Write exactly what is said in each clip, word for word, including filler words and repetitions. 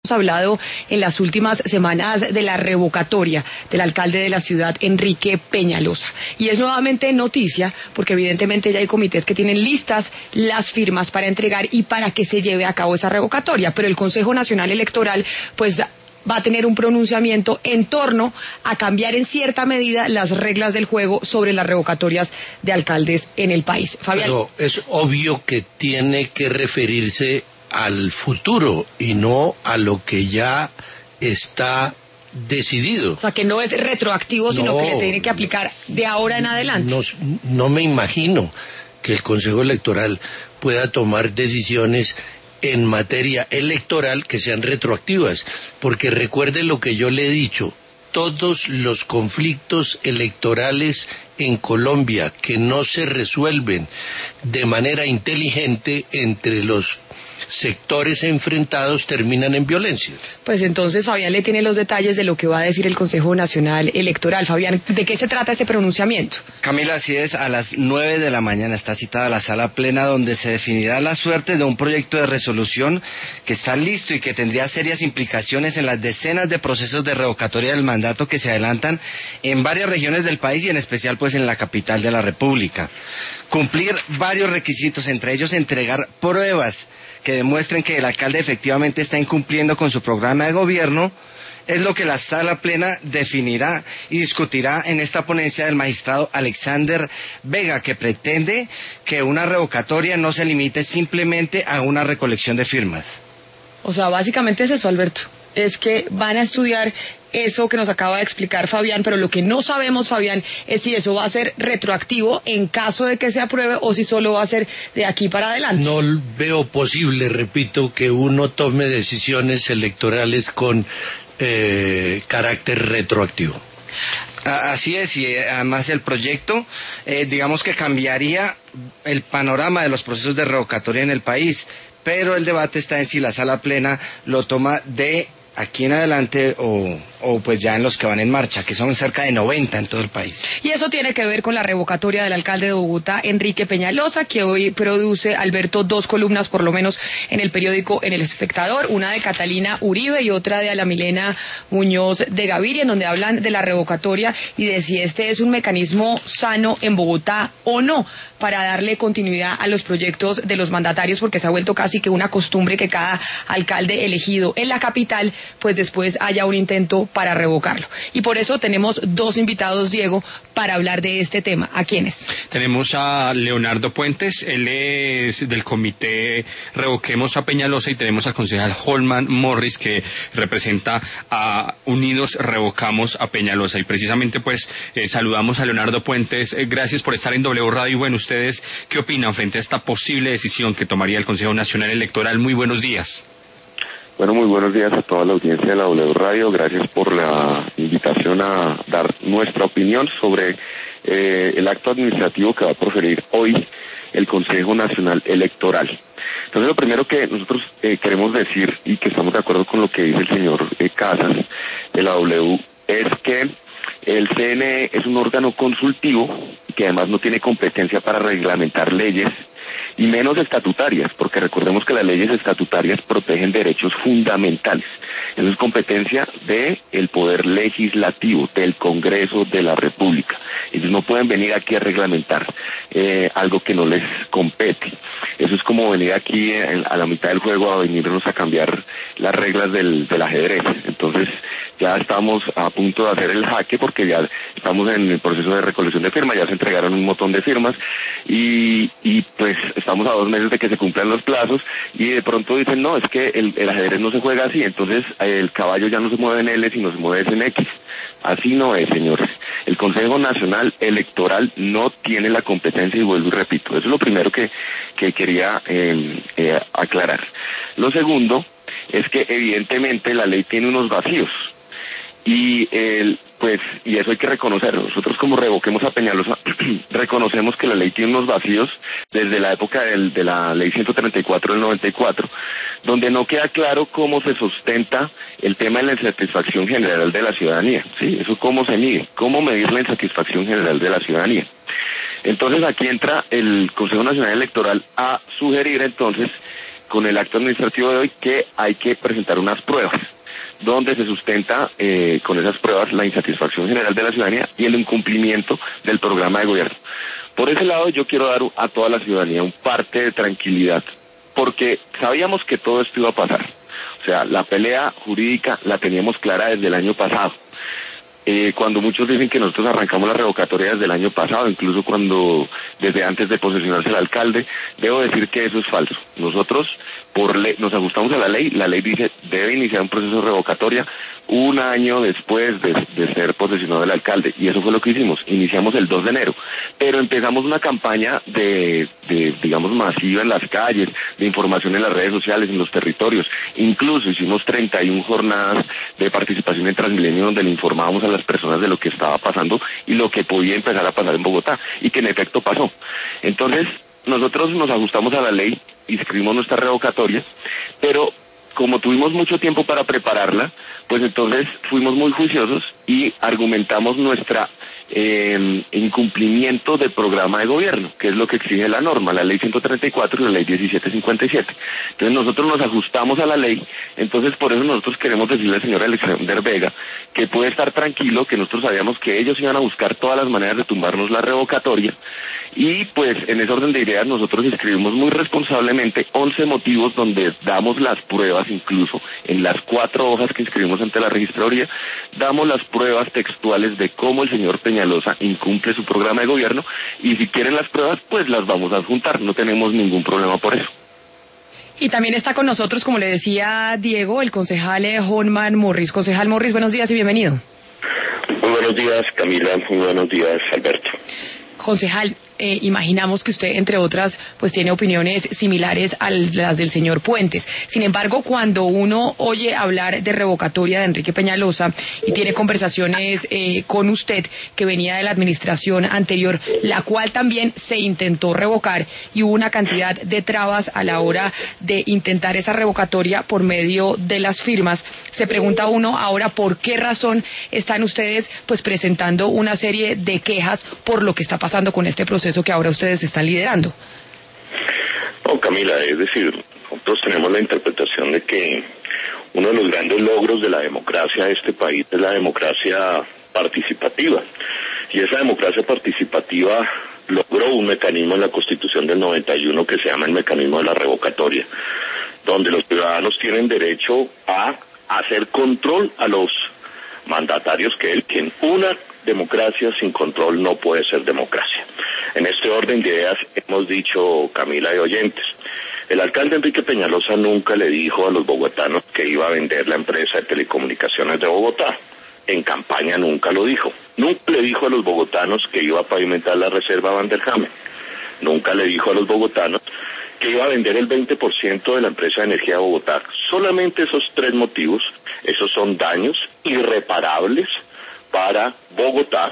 Hemos hablado en las últimas semanas de la revocatoria del alcalde de la ciudad, Enrique Peñalosa. Y es nuevamente noticia porque evidentemente ya hay comités que tienen listas las firmas para entregar y para que se lleve a cabo esa revocatoria. Pero el Consejo Nacional Electoral, pues, va a tener un pronunciamiento en torno a cambiar en cierta medida las reglas del juego sobre las revocatorias de alcaldes en el país. Fabián. Pero es obvio que tiene que referirse al futuro y no a lo que ya está decidido. O sea, que no es retroactivo, sino no, que le tiene que aplicar de ahora en adelante. No, no me imagino que el Consejo Electoral pueda tomar decisiones en materia electoral que sean retroactivas, porque recuerde lo que yo le he dicho, todos los conflictos electorales en Colombia que no se resuelven de manera inteligente entre los sectores enfrentados terminan en violencia. Pues entonces Fabián le tiene los detalles de lo que va a decir el Consejo Nacional Electoral. Fabián, ¿de qué se trata ese pronunciamiento? Camila, así es, a las nueve de la mañana está citada la sala plena donde se definirá la suerte de un proyecto de resolución que está listo y que tendría serias implicaciones en las decenas de procesos de revocatoria del mandato que se adelantan en varias regiones del país y en especial pues en la capital de la República. Cumplir varios requisitos, entre ellos entregar pruebas que demuestren que el alcalde efectivamente está incumpliendo con su programa de gobierno, es lo que la sala plena definirá y discutirá en esta ponencia del magistrado Alexander Vega, que pretende que una revocatoria no se limite simplemente a una recolección de firmas. O sea, básicamente es eso, Alberto, es que van a estudiar eso que nos acaba de explicar Fabián, pero lo que no sabemos, Fabián, es si eso va a ser retroactivo en caso de que se apruebe o si solo va a ser de aquí para adelante. No veo posible, repito, que uno tome decisiones electorales con eh, carácter retroactivo. Así es, y además el proyecto, eh, digamos que cambiaría el panorama de los procesos de revocatoria en el país, pero el debate está en si la sala plena lo toma de aquí en adelante o, o pues ya en los que van en marcha, que son cerca de noventa en todo el país. Y eso tiene que ver con la revocatoria del alcalde de Bogotá, Enrique Peñalosa, que hoy produce, Alberto, dos columnas por lo menos en el periódico En El Espectador, una de Catalina Uribe y otra de Ana Milena Muñoz de Gaviria, en donde hablan de la revocatoria y de si este es un mecanismo sano en Bogotá o no, para darle continuidad a los proyectos de los mandatarios, porque se ha vuelto casi que una costumbre que cada alcalde elegido en la capital pues después haya un intento para revocarlo. Y por eso tenemos dos invitados, Diego, para hablar de este tema. ¿A quiénes? Tenemos a Leonardo Puentes, él es del comité Revoquemos a Peñalosa, y tenemos al concejal Holman Morris, que representa a Unidos Revocamos a Peñalosa. Y precisamente pues eh, saludamos a Leonardo Puentes. Eh, gracias por estar en W Radio. Y bueno, ¿ustedes qué opinan frente a esta posible decisión que tomaría el Consejo Nacional Electoral? Muy buenos días. Bueno, muy buenos días a toda la audiencia de la W Radio. Gracias por la invitación a dar nuestra opinión sobre eh, el acto administrativo que va a proferir hoy el Consejo Nacional Electoral. Entonces, lo primero que nosotros eh, queremos decir, y que estamos de acuerdo con lo que dice el señor eh, Casas de la W, es que el C N E es un órgano consultivo que además no tiene competencia para reglamentar leyes y menos estatutarias, porque recordemos que las leyes estatutarias protegen derechos fundamentales. Eso es competencia del Poder Legislativo, del Congreso de la República. Ellos no pueden venir aquí a reglamentar eh, algo que no les compete. Eso es como venir aquí en, a la mitad del juego a venirnos a cambiar las reglas del, del ajedrez. Entonces ya estamos a punto de hacer el jaque porque ya estamos en el proceso de recolección de firmas, ya se entregaron un montón de firmas y, y pues estamos a dos meses de que se cumplan los plazos y de pronto dicen no, es que el, el ajedrez no se juega así, entonces el caballo ya no se mueve en L sino se mueve en X. Así no es, señores. El Consejo Nacional Electoral no tiene la competencia y vuelvo y repito. Eso es lo primero que, que quería eh, eh, aclarar. Lo segundo es que evidentemente la ley tiene unos vacíos y el pues y eso hay que reconocerlo. Nosotros como Revoquemos a Peñalosa reconocemos que la ley tiene unos vacíos desde la época del, de la ley ciento treinta y cuatro del noventa y cuatro, donde no queda claro cómo se sustenta el tema de la insatisfacción general de la ciudadanía, ¿sí? Eso cómo se mide, cómo medir la insatisfacción general de la ciudadanía. Entonces aquí entra el Consejo Nacional Electoral a sugerir entonces con el acto administrativo de hoy que hay que presentar unas pruebas donde se sustenta eh, con esas pruebas la insatisfacción general de la ciudadanía y el incumplimiento del programa de gobierno. Por ese lado yo quiero dar a toda la ciudadanía un parte de tranquilidad, porque sabíamos que todo esto iba a pasar. O sea, la pelea jurídica la teníamos clara desde el año pasado. Eh, cuando muchos dicen que nosotros arrancamos la revocatoria desde el año pasado, incluso cuando desde antes de posesionarse el alcalde, debo decir que eso es falso. Nosotros por ley, nos ajustamos a la ley, la ley dice debe iniciar un proceso de revocatoria un año después de, de ser posesionado el alcalde, y eso fue lo que hicimos. Iniciamos el dos de enero, pero empezamos una campaña de, de digamos masiva en las calles, de información en las redes sociales, en los territorios. Incluso hicimos treinta y una jornadas de participación en Transmilenio donde le informábamos a las personas de lo que estaba pasando y lo que podía empezar a pasar en Bogotá, y que en efecto pasó. Entonces nosotros nos ajustamos a la ley, inscribimos nuestra revocatoria, pero como tuvimos mucho tiempo para prepararla, pues entonces fuimos muy juiciosos y argumentamos nuestra eh, incumplimiento del programa de gobierno, que es lo que exige la norma, la ley ciento treinta y cuatro y la ley diecisiete cincuenta y siete. Entonces nosotros nos ajustamos a la ley, entonces por eso nosotros queremos decirle al señor Alexander Vega que puede estar tranquilo, que nosotros sabíamos que ellos iban a buscar todas las maneras de tumbarnos la revocatoria, y pues en ese orden de ideas nosotros inscribimos muy responsablemente once motivos donde damos las pruebas, incluso en las cuatro hojas que inscribimos ante la registraduría, damos las pruebas textuales de cómo el señor Peñalosa incumple su programa de gobierno, y si quieren las pruebas, pues las vamos a adjuntar, no tenemos ningún problema por eso. Y también está con nosotros, como le decía Diego, el concejal Holman Morris. Concejal Morris, buenos días y bienvenido. Muy buenos días, Camila, muy buenos días, Alberto. Concejal, eh, imaginamos que usted, entre otras, pues tiene opiniones similares a las del señor Puentes. Sin embargo, cuando uno oye hablar de revocatoria de Enrique Peñalosa y tiene conversaciones eh, con usted, que venía de la administración anterior, la cual también se intentó revocar, y hubo una cantidad de trabas a la hora de intentar esa revocatoria por medio de las firmas, se pregunta uno ahora por qué razón están ustedes pues presentando una serie de quejas por lo que está pasando con este proceso que ahora ustedes están liderando. No, Camila, es decir, nosotros tenemos la interpretación de que uno de los grandes logros de la democracia de este país es la democracia participativa, y esa democracia participativa logró un mecanismo en la Constitución del noventa y uno que se llama el mecanismo de la revocatoria, donde los ciudadanos tienen derecho a hacer control a los mandatarios que eligen. Una democracia sin control no puede ser democracia. En este orden de ideas hemos dicho, Camila y oyentes, el alcalde Enrique Peñalosa nunca le dijo a los bogotanos que iba a vender la empresa de telecomunicaciones de Bogotá. En campaña nunca lo dijo. Nunca le dijo a los bogotanos que iba a pavimentar la reserva Van der Hamen. Nunca le dijo a los bogotanos que iba a vender el veinte por ciento de la empresa de energía de Bogotá. Solamente esos tres motivos, esos son daños irreparables para Bogotá,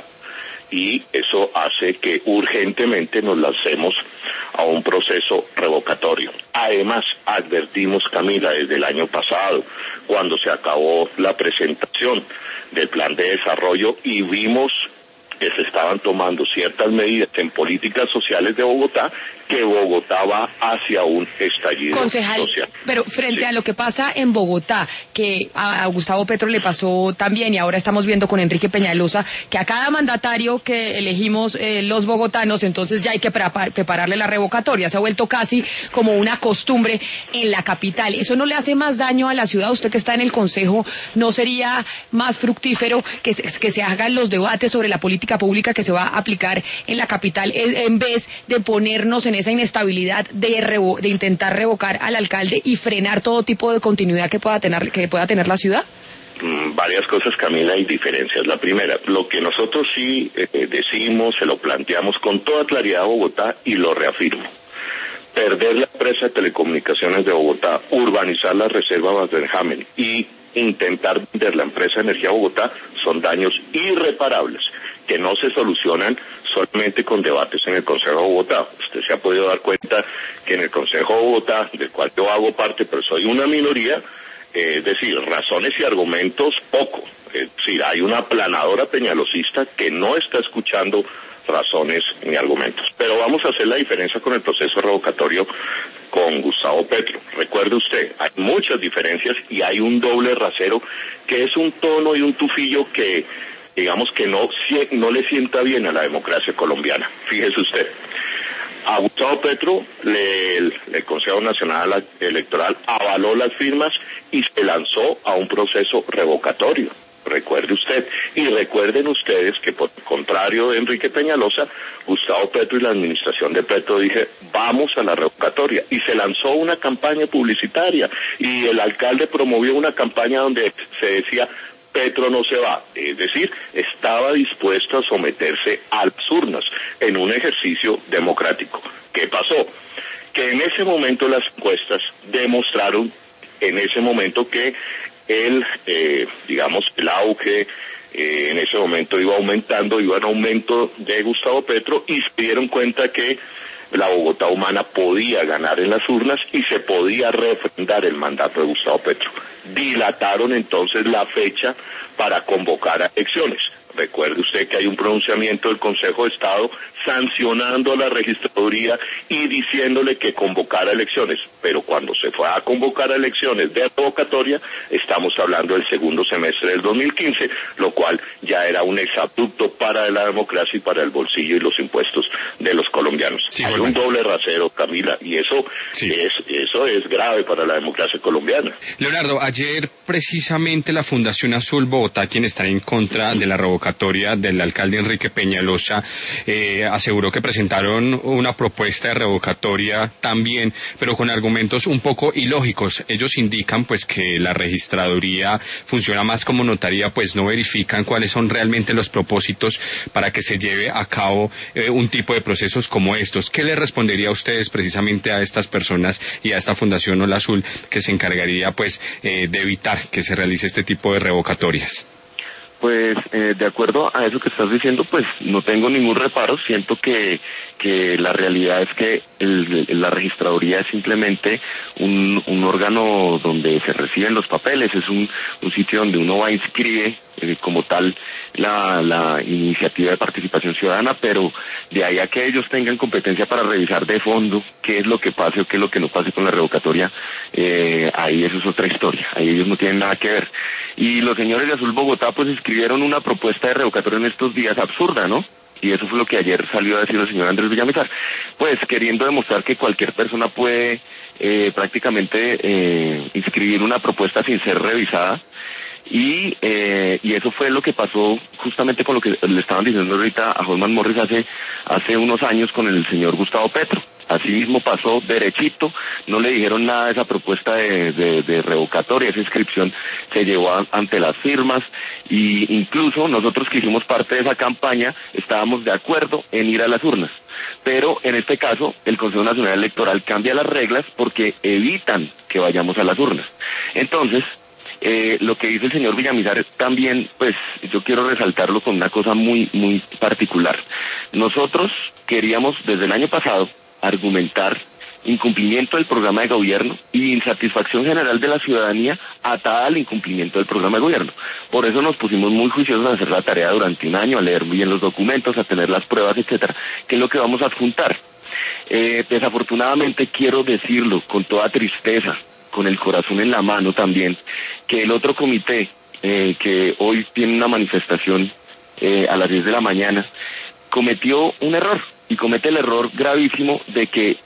y eso hace que urgentemente nos lancemos a un proceso revocatorio. Además, advertimos, Camila, desde el año pasado, cuando se acabó la presentación del plan de desarrollo y vimos que se estaban tomando ciertas medidas en políticas sociales de Bogotá, que Bogotá va hacia un estallido Concejal, social. Pero frente Sí. a lo que pasa en Bogotá, que a Gustavo Petro le pasó también, y ahora estamos viendo con Enrique Peñalosa, que a cada mandatario que elegimos eh, los bogotanos, entonces ya hay que prepa- prepararle la revocatoria. Se ha vuelto casi como una costumbre en la capital. ¿Eso no le hace más daño a la ciudad? Usted que está en el Consejo, ¿no sería más fructífero que se, que se hagan los debates sobre la política pública que se va a aplicar en la capital, en vez de ponernos en esa inestabilidad de, revo- de intentar revocar al alcalde y frenar todo tipo de continuidad que pueda tener, que pueda tener la ciudad? Mm, Varias cosas, Camila, y diferencias. La primera, lo que nosotros sí eh, decimos, se lo planteamos con toda claridad a Bogotá y lo reafirmo. Perder la empresa de telecomunicaciones de Bogotá, urbanizar la reserva Van der Hamen y intentar vender la empresa de energía de Bogotá son daños irreparables que no se solucionan solamente con debates en el Consejo de Bogotá. Usted se ha podido dar cuenta que en el Consejo de Bogotá, del cual yo hago parte, pero soy una minoría, eh, es decir, razones y argumentos poco. Es decir, hay una planadora peñalosista que no está escuchando razones ni argumentos. Pero vamos a hacer la diferencia con el proceso revocatorio con Gustavo Petro. Recuerde usted, hay muchas diferencias y hay un doble rasero que es un tono y un tufillo que, digamos que no, no le sienta bien a la democracia colombiana. Fíjese usted. A Gustavo Petro, le, el, el Consejo Nacional Electoral avaló las firmas y se lanzó a un proceso revocatorio. Recuerde usted, y recuerden ustedes que por el contrario de Enrique Peñalosa, Gustavo Petro y la administración de Petro dije, vamos a la revocatoria, y se lanzó una campaña publicitaria, y el alcalde promovió una campaña donde se decía, Petro no se va, es decir, estaba dispuesto a someterse a las urnas en un ejercicio democrático. ¿Qué pasó? Que en ese momento las encuestas demostraron, en ese momento que el, eh, digamos, el auge eh, en ese momento iba aumentando, iba en aumento de Gustavo Petro y se dieron cuenta que la Bogotá humana podía ganar en las urnas y se podía refrendar el mandato de Gustavo Petro. Dilataron entonces la fecha para convocar a elecciones. Recuerde usted que hay un pronunciamiento del Consejo de Estado sancionando a la registraduría y diciéndole que convocara elecciones, pero cuando se fue a convocar a elecciones de revocatoria, estamos hablando del segundo semestre del dos mil quince, lo cual ya era un exabrupto para la democracia y para el bolsillo y los impuestos de los colombianos. Sí, hay bueno. un doble rasero, Camila, y eso, sí. es, eso es grave para la democracia colombiana. Leonardo, ayer precisamente la Fundación Azul Bogotá, quien está en contra de la revocatoria del alcalde Enrique Peñalosa, eh, aseguró que presentaron una propuesta de revocatoria también, pero con argumentos un poco ilógicos. Ellos indican pues que la registraduría funciona más como notaría, pues no verifican cuáles son realmente los propósitos para que se lleve a cabo eh, un tipo de procesos como estos. ¿Qué le respondería a ustedes precisamente a estas personas y a esta Fundación Ola Azul que se encargaría pues eh, de evitar que se realice este tipo de revocatorias? Pues eh, de acuerdo a eso que estás diciendo, pues no tengo ningún reparo. Siento que que la realidad es que el, la registraduría es simplemente un, un órgano donde se reciben los papeles, es un, un sitio donde uno va a inscribe eh, como tal la, la iniciativa de participación ciudadana, pero de ahí a que ellos tengan competencia para revisar de fondo qué es lo que pase o qué es lo que no pase con la revocatoria, eh, ahí eso es otra historia, ahí ellos no tienen nada que ver. Y los señores de Azul Bogotá pues escribieron una propuesta de revocatoria en estos días absurda, ¿no? Y eso fue lo que ayer salió a decir el señor Andrés Villamizar, pues queriendo demostrar que cualquier persona puede eh, prácticamente eh, inscribir una propuesta sin ser revisada. Y eh, y eso fue lo que pasó justamente con lo que le estaban diciendo ahorita a Holman Morris hace hace unos años con el señor Gustavo Petro. Así mismo pasó derechito, no le dijeron nada de esa propuesta de, de, de revocatoria, esa inscripción se llevó a, ante las firmas, y incluso nosotros que hicimos parte de esa campaña estábamos de acuerdo en ir a las urnas. Pero en este caso el Consejo Nacional Electoral cambia las reglas porque evitan que vayamos a las urnas. Entonces, Eh, lo que dice el señor Villamizar también, pues yo quiero resaltarlo con una cosa muy, muy particular. Nosotros queríamos desde el año pasado argumentar incumplimiento del programa de gobierno y insatisfacción general de la ciudadanía atada al incumplimiento del programa de gobierno. Por eso nos pusimos muy juiciosos a hacer la tarea durante un año, a leer muy bien los documentos, a tener las pruebas, etcétera, que es lo que vamos a adjuntar. Eh, desafortunadamente quiero decirlo con toda tristeza, con el corazón en la mano también, que el otro comité eh, que hoy tiene una manifestación eh, a las diez de la mañana cometió un error, y comete el error gravísimo de que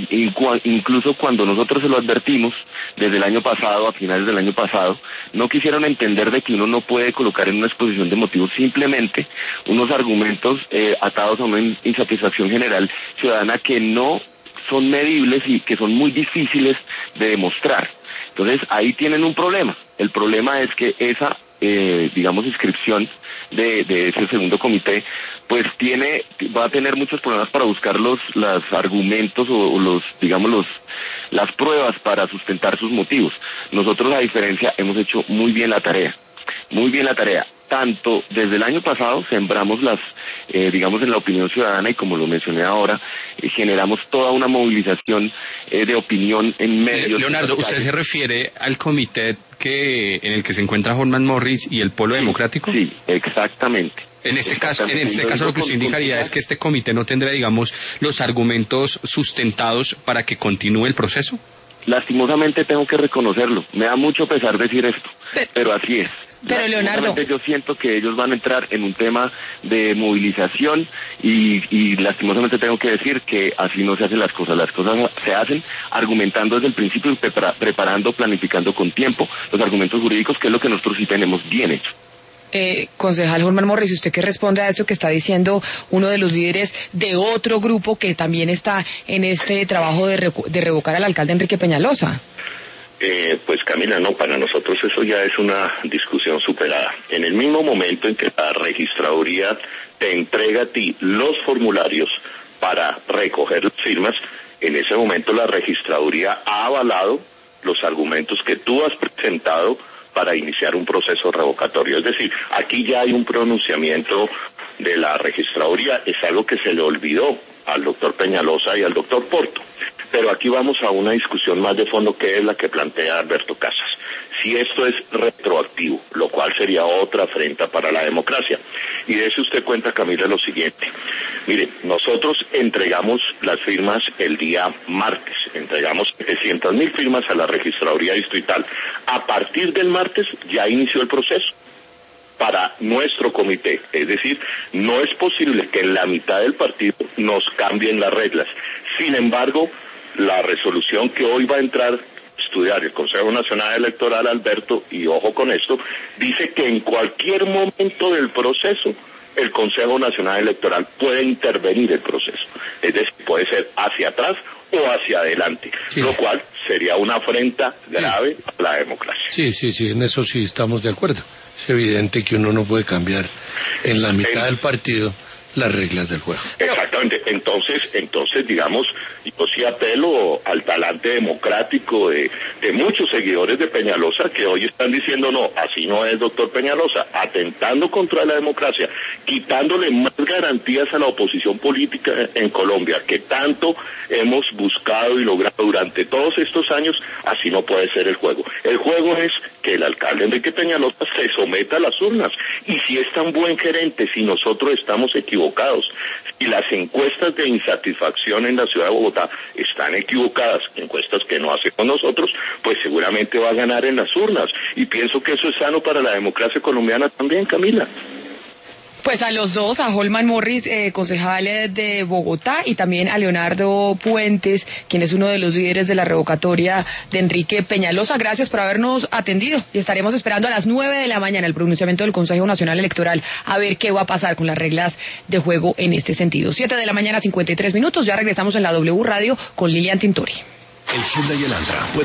incluso cuando nosotros se lo advertimos desde el año pasado, a finales del año pasado, no quisieron entender de que uno no puede colocar en una exposición de motivos simplemente unos argumentos eh, atados a una insatisfacción general ciudadana que no son medibles y que son muy difíciles de demostrar. Entonces ahí tienen un problema. El problema es que esa, eh, digamos, inscripción de, de ese segundo comité, pues tiene, va a tener muchos problemas para buscar los, los argumentos o, o los, digamos, los, las pruebas para sustentar sus motivos. Nosotros, a diferencia, hemos hecho muy bien la tarea, muy bien la tarea. Tanto desde el año pasado sembramos las, eh, digamos, en la opinión ciudadana, y como lo mencioné ahora, eh, generamos toda una movilización eh, de opinión en medios. Leonardo, ¿usted se refiere al comité que en el que se encuentra Holman Morris y el Polo Democrático? Sí, exactamente. En este caso, en este caso lo que usted indicaría es que este comité no tendrá, digamos, los argumentos sustentados para que continúe el proceso. Lastimosamente tengo que reconocerlo. Me da mucho pesar decir esto, pero, pero así es. Pero Leonardo, yo siento que ellos van a entrar en un tema de movilización y, y lastimosamente tengo que decir que así no se hacen las cosas. Las cosas se hacen argumentando desde el principio y prepara, preparando, planificando con tiempo los argumentos jurídicos, que es lo que nosotros sí tenemos bien hecho. Eh, concejal Holman Morris, ¿usted qué responde a esto que está diciendo uno de los líderes de otro grupo que también está en este trabajo de, recu- de revocar al alcalde Enrique Peñalosa? Eh, pues Camila, no, para nosotros eso ya es una discusión superada. En el mismo momento en que la registraduría te entrega a ti los formularios para recoger las firmas, en ese momento la registraduría ha avalado los argumentos que tú has presentado para iniciar un proceso revocatorio. Es decir, aquí ya hay un pronunciamiento de la registraduría, es algo que se le olvidó al doctor Peñalosa y al doctor Porto. Pero aquí vamos a una discusión más de fondo, que es la que plantea Alberto Casas. Si esto es retroactivo, lo cual sería otra afrenta para la democracia. Y de eso usted cuenta, Camila, lo siguiente. Mire, nosotros entregamos las firmas el día martes, entregamos setecientas mil firmas a la registraduría distrital. A partir del martes ya inició el proceso para nuestro comité, es decir, no es posible que en la mitad del partido nos cambien las reglas. Sin embargo, la resolución que hoy va a entrar a estudiar el Consejo Nacional Electoral, Alberto, y ojo con esto, dice que en cualquier momento del proceso el Consejo Nacional Electoral puede intervenir el proceso, es decir, puede ser hacia atrás o hacia adelante, sí. Lo cual sería una afrenta grave sí. a la democracia. Sí, sí, sí, en eso sí estamos de acuerdo. Es evidente que uno no puede cambiar en la mitad del partido las reglas del juego. Exactamente, entonces, entonces digamos, yo sí apelo al talante democrático de, de muchos seguidores de Peñalosa que hoy están diciendo no, así no es, doctor Peñalosa, atentando contra la democracia, quitándole más garantías a la oposición política en Colombia, que tanto hemos buscado y logrado durante todos estos años. Así no puede ser el juego. El juego es que el alcalde Enrique Peñalosa se someta a las urnas, y si es tan buen gerente, si nosotros estamos equivocados, y las encuestas de insatisfacción en la ciudad de Bogotá están equivocadas, encuestas que no hacemos nosotros, pues seguramente va a ganar en las urnas, y pienso que eso es sano para la democracia colombiana también, Camila. Pues a los dos, a Holman Morris, eh, concejal de Bogotá, y también a Leonardo Puentes, quien es uno de los líderes de la revocatoria de Enrique Peñalosa. Gracias por habernos atendido, y estaremos esperando a las nueve de la mañana el pronunciamiento del Consejo Nacional Electoral a ver qué va a pasar con las reglas de juego en este sentido. Siete de la mañana, cincuenta y tres minutos. Ya regresamos en la W Radio con Lilian Tintori. El Hyundai Elantra